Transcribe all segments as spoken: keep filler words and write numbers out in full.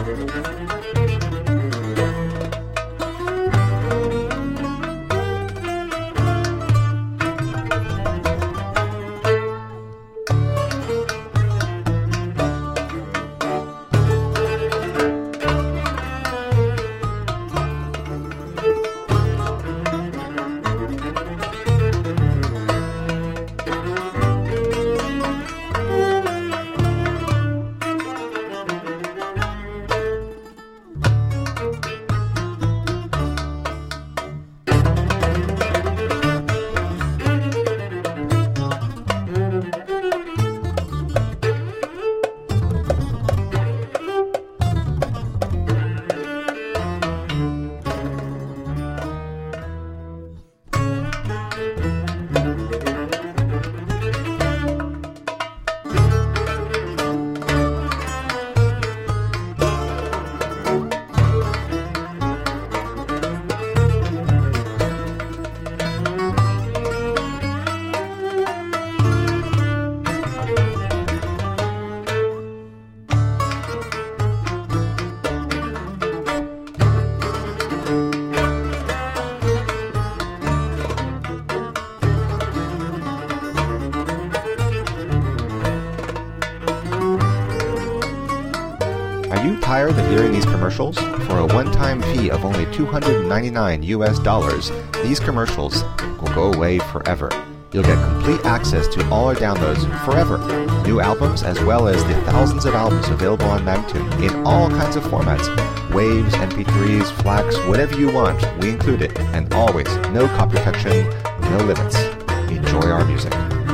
Are you tired of hearing these commercials? For a one-time fee of only two hundred ninety-nine U S dollars, these commercials will go away forever. You'll get complete access to all our downloads forever. New albums as well as the thousands of albums available on Magtune in all kinds of formats. Waves, M P threes, FLACs, whatever you want, we include it. And always, no copy protection, no limits. Enjoy our music.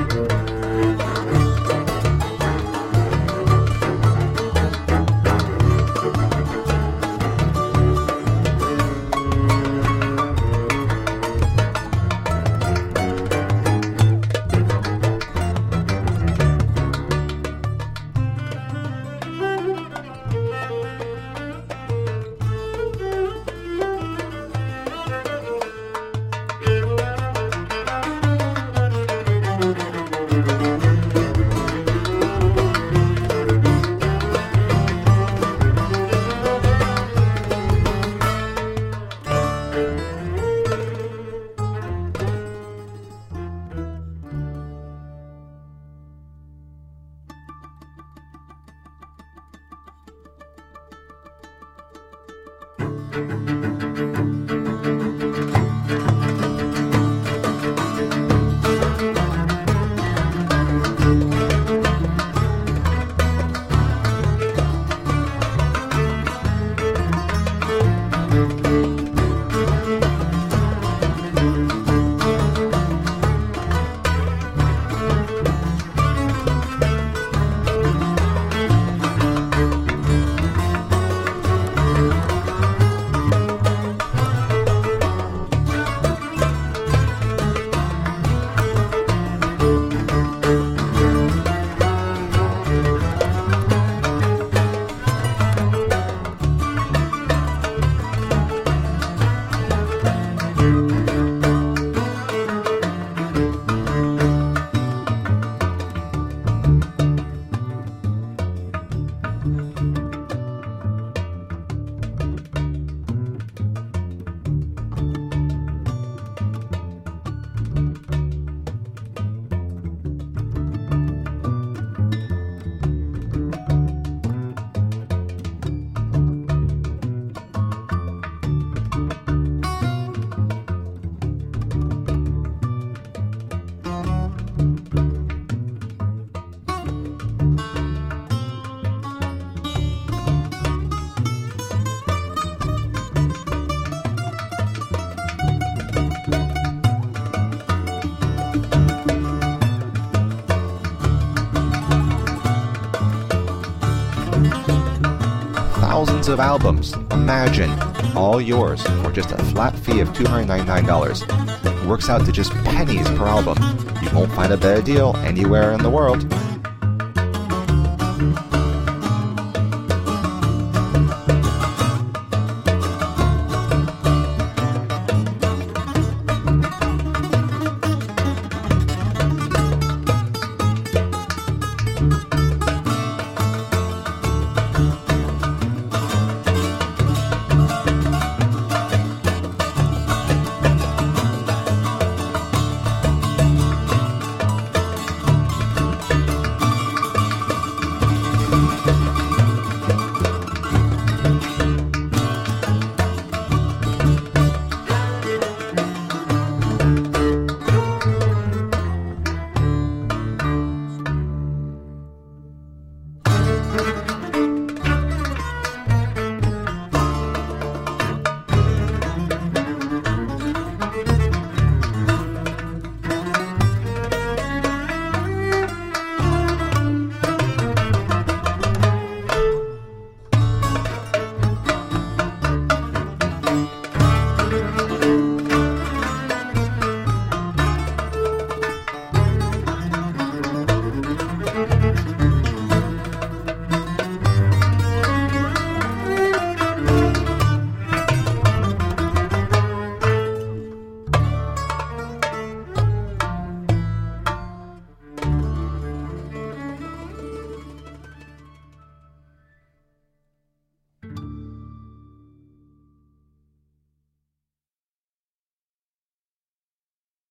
Thousands of albums, imagine, all yours for just a flat fee of two hundred ninety-nine dollars. It works out to just pennies per album. You won't find a better deal anywhere in the world.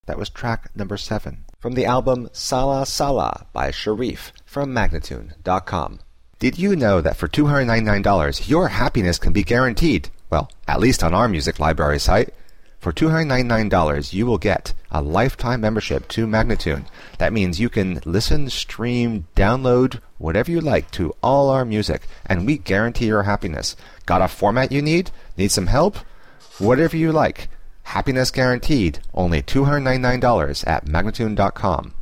That was track number seven from the album Sala Sala by Sharif from Magnatune dot com. Did you know that for two hundred ninety-nine dollars your happiness can be guaranteed? Well, at least on our music library site. For two hundred ninety-nine dollars you will get a lifetime membership to Magnatune. That means you can listen, stream, download, whatever you like to all our music, and we guarantee your happiness. Got a format you need? Need some help? Whatever you like. Happiness guaranteed. Only two hundred ninety-nine dollars at Magnatune dot com.